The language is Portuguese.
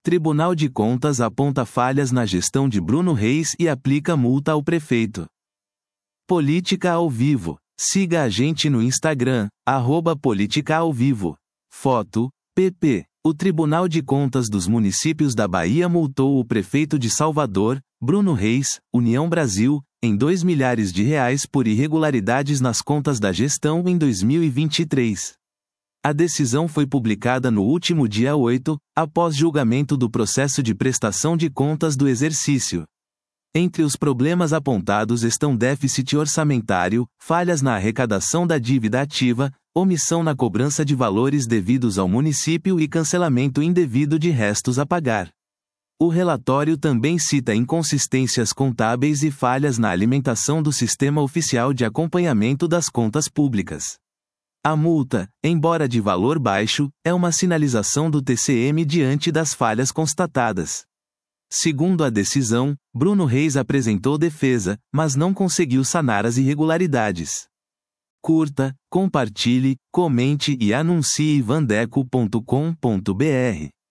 Tribunal de Contas aponta falhas na gestão de Bruno Reis e aplica multa ao prefeito. Política ao Vivo. Siga a gente no Instagram, @políticaaovivo. Foto, pp. O Tribunal de Contas dos Municípios da Bahia multou o prefeito de Salvador, Bruno Reis, União Brasil, em R$2 milhares por irregularidades nas contas da gestão em 2023. A decisão foi publicada no último dia 8, após julgamento do processo de prestação de contas do exercício. Entre os problemas apontados estão déficit orçamentário, falhas na arrecadação da dívida ativa, omissão na cobrança de valores devidos ao município e cancelamento indevido de restos a pagar. O relatório também cita inconsistências contábeis e falhas na alimentação do Sistema Oficial de Acompanhamento das Contas Públicas. A multa, embora de valor baixo, é uma sinalização do TCM diante das falhas constatadas. Segundo a decisão, Bruno Reis apresentou defesa, mas não conseguiu sanar as irregularidades. Curta, compartilhe, comente e anuncie vandeco.com.br.